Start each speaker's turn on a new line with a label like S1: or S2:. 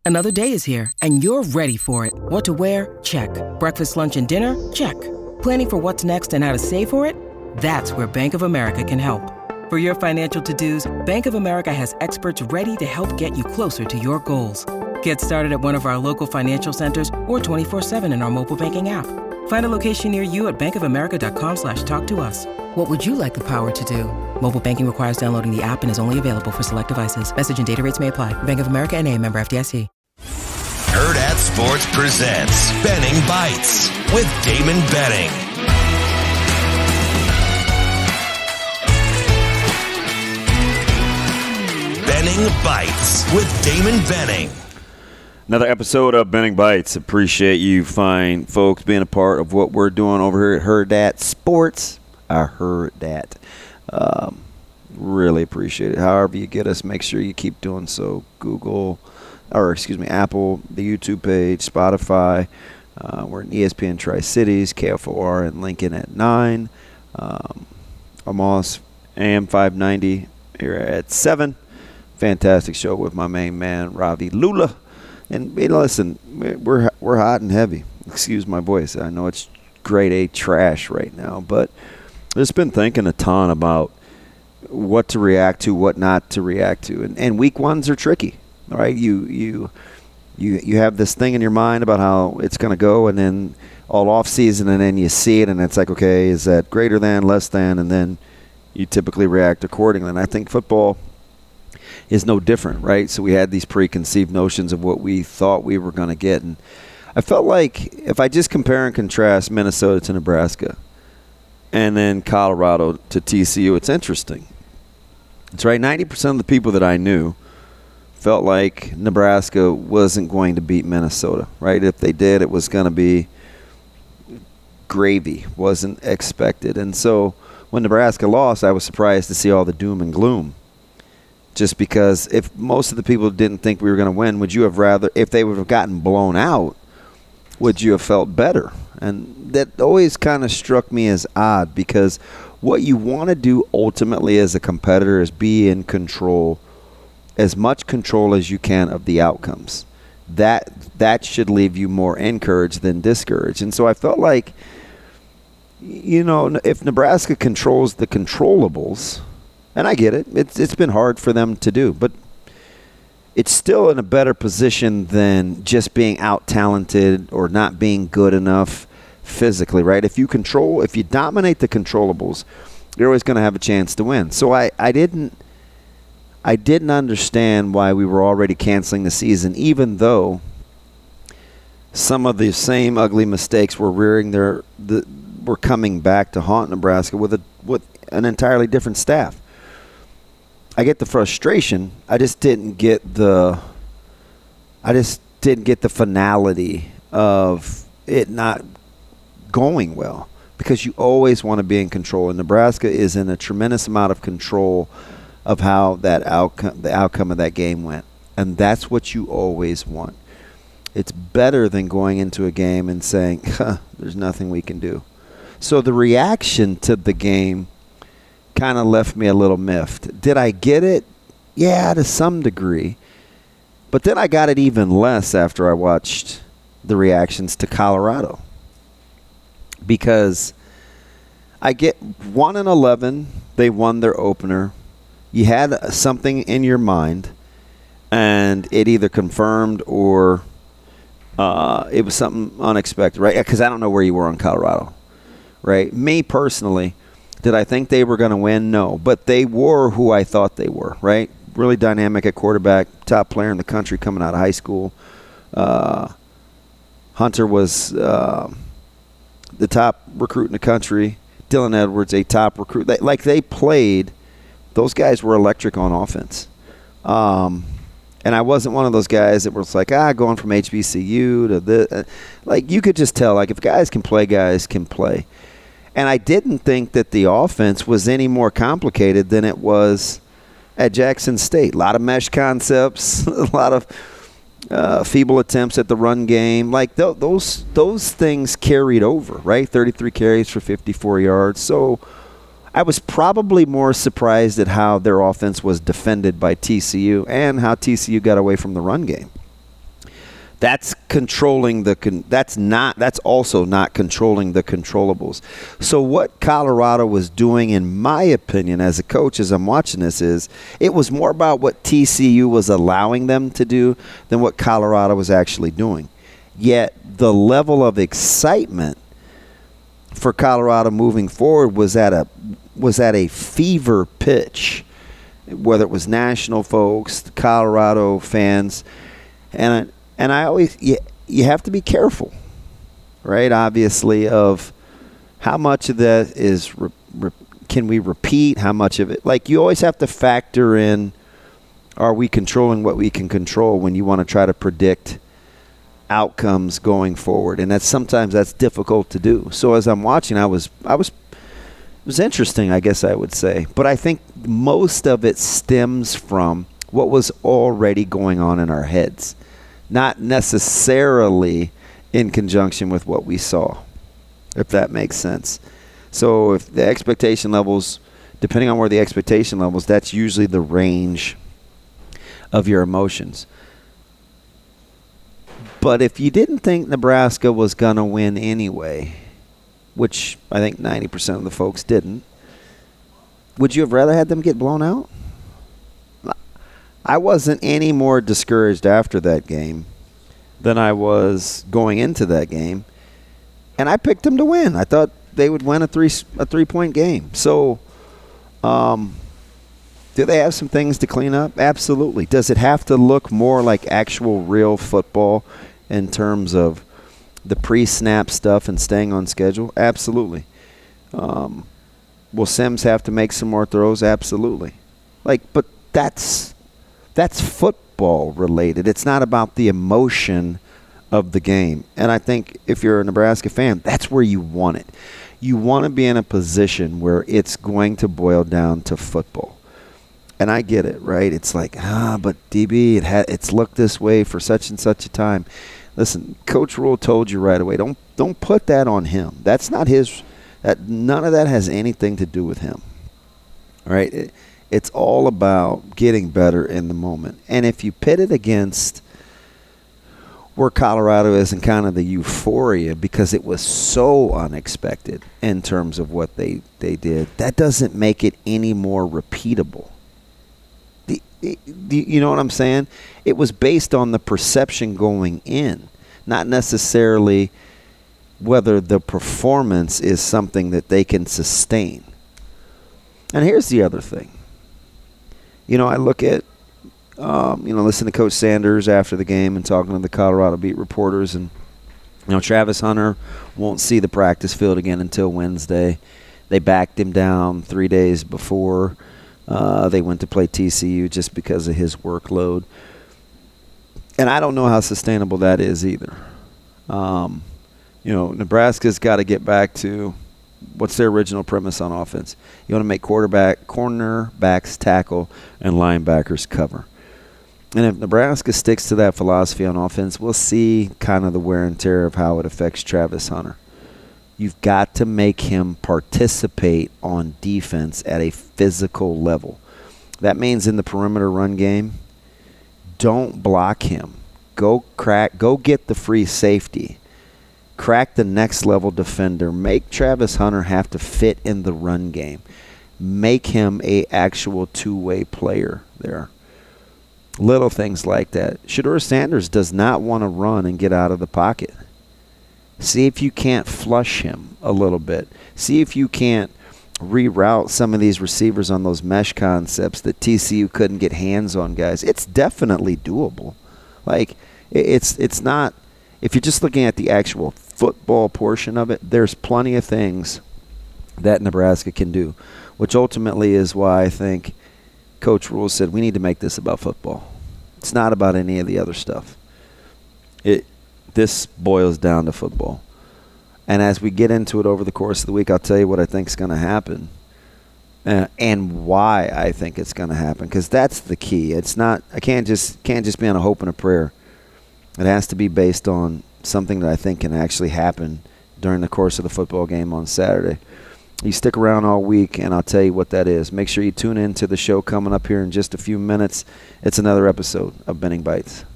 S1: Another day is here, and you're ready for it. What to wear? Check. Breakfast, lunch, and dinner? Check. Planning for what's next and how to save for it? That's where Bank of America can help. For your financial to-dos, Bank of America has experts ready to help get you closer to your goals. Get started at one of our local financial centers or 24/7 in our mobile banking app. Find a location near you at bankofamerica.com/talktous. What would you like the power to do? Mobile banking requires downloading the app and is only available for select devices. Message and data rates may apply. Bank of America N.A., member FDIC.
S2: Hurrdat Sports presents Benning Bites with Damon Benning. Benning Bites with Damon Benning.
S3: Another episode of Benning Bites. Appreciate you fine folks being a part of what we're doing over here at Hurrdat Sports. I heard that. Really appreciate it. However you get us, make sure you keep doing so. Apple, the YouTube page, Spotify. We're in ESPN Tri-Cities, KFOR in Lincoln at 9. Amos, AM 590 here at 7. Fantastic show with my main man, Ravi Lula. And listen, we're hot and heavy. Excuse my voice. I know it's grade A trash right now, but I've just been thinking a ton about what to react to, what not to react to. And week ones are tricky, right? You have this thing in your mind about how it's going to go, and then all off season, and then you see it, and it's like, okay, is that greater than, less than, and then you typically react accordingly. And I think football is no different, right? So we had these preconceived notions of what we thought we were going to get. And I felt like if I just compare and contrast Minnesota to Nebraska and then Colorado to TCU, it's interesting. It's right, 90% of the people that I knew felt like Nebraska wasn't going to beat Minnesota, right? If they did, it was going to be gravy, wasn't expected. And so when Nebraska lost, I was surprised to see all the doom and gloom. Just because if most of the people didn't think we were going to win, would you have rather, if they would have gotten blown out, would you have felt better? And that always kind of struck me as odd, because what you want to do ultimately as a competitor is be in control, as much control as you can of the outcomes. That should leave you more encouraged than discouraged. And so I felt like, if Nebraska controls the controllables, and I get it. It's been hard for them to do, but it's still in a better position than just being out-talented or not being good enough physically, right? If you dominate the controllables, you're always going to have a chance to win. So I didn't understand why we were already canceling the season, even though some of the same ugly mistakes were were coming back to haunt Nebraska with an entirely different staff. I get the frustration. I just didn't get the finality of it not going well, because you always want to be in control, and Nebraska is in a tremendous amount of control of how the outcome of that game went, and that's what you always want. It's better than going into a game and saying, there's nothing we can do. So the reaction to the game kind of left me a little miffed. Did I get it? Yeah, to some degree. But then I got it even less after I watched the reactions to Colorado. Because I get 1-11, they won their opener. You had something in your mind, and it either confirmed or it was something unexpected, right? Because I don't know where you were on Colorado, right? Me personally, did I think they were going to win? No. But they were who I thought they were, right? Really dynamic at quarterback, top player in the country coming out of high school. Hunter was the top recruit in the country. Dylan Edwards, a top recruit. They played. Those guys were electric on offense. And I wasn't one of those guys that was like, going from HBCU to this. You could just tell, if guys can play, guys can play. And I didn't think that the offense was any more complicated than it was at Jackson State. A lot of mesh concepts, a lot of feeble attempts at the run game. Those things carried over, right? 33 carries for 54 yards. So I was probably more surprised at how their offense was defended by TCU and how TCU got away from the run game. That's controlling that's also not controlling the controllables. So what Colorado was doing, in my opinion, as a coach, as I'm watching this, is it was more about what TCU was allowing them to do than what Colorado was actually doing. Yet the level of excitement for Colorado moving forward was at a fever pitch, whether it was national folks, Colorado fans, and I always, you have to be careful, right, obviously, of how much of that is, can we repeat, how much of it. Like, you always have to factor in, are we controlling what we can control when you want to try to predict outcomes going forward. And sometimes that's difficult to do. So as I'm watching, it was interesting, I guess I would say. But I think most of it stems from what was already going on in our heads, not necessarily in conjunction with what we saw, if that makes sense. So if the expectation levels, depending on where the expectation levels, that's usually the range of your emotions. But if you didn't think Nebraska was going to win anyway, which I think 90% of the folks didn't, would you have rather had them get blown out? I wasn't any more discouraged after that game than I was going into that game, and I picked them to win. I thought they would win a 3-point game. So, do they have some things to clean up? Absolutely. Does it have to look more like actual real football in terms of the pre-snap stuff and staying on schedule? Absolutely. Will Sims have to make some more throws? Absolutely. But that's football related. It's not about the emotion of the game. And I think if you're a Nebraska fan, that's where you want it. You want to be in a position where it's going to boil down to football. And I get it, right? It's like, but DB, it's looked this way for such and such a time. Listen, Coach Rule told you right away, don't put that on him. That's not his. None of that has anything to do with him, right? It's all about getting better in the moment. And if you pit it against where Colorado is in kind of the euphoria because it was so unexpected in terms of what they did, that doesn't make it any more repeatable. You know what I'm saying? It was based on the perception going in, not necessarily whether the performance is something that they can sustain. And here's the other thing. I look at, listen to Coach Sanders after the game and talking to the Colorado beat reporters, and, Travis Hunter won't see the practice field again until Wednesday. They backed him down 3 days before they went to play TCU just because of his workload. And I don't know how sustainable that is either. Nebraska's got to get back to what's their original premise on offense. You want to make cornerbacks tackle and linebackers cover. And if Nebraska sticks to that philosophy on offense, we'll see kind of the wear and tear of how it affects Travis Hunter. You've got to make him participate on defense at a physical level. That means in the perimeter run game, don't block him. Go get the free safety. Crack the next level defender. Make Travis Hunter have to fit in the run game. Make him a actual two-way player there. Little things like that. Shedeur Sanders does not want to run and get out of the pocket. See if you can't flush him a little bit. See if you can't reroute some of these receivers on those mesh concepts that TCU couldn't get hands on, guys. It's definitely doable. It's not, if you're just looking at the actual football portion of it, there's plenty of things that Nebraska can do, which ultimately is why I think Coach Rule said we need to make this about football. It's not about any of the other stuff. This boils down to football. And as we get into it over the course of the week, I'll tell you what I think is going to happen and why I think it's going to happen, because that's the key. It's not, I can't just be on a hope and a prayer. It has to be based on something that I think can actually happen during the course of the football game on Saturday. You stick around all week, and I'll tell you what that is. Make sure you tune in to the show coming up here in just a few minutes. It's another episode of Benning Bites.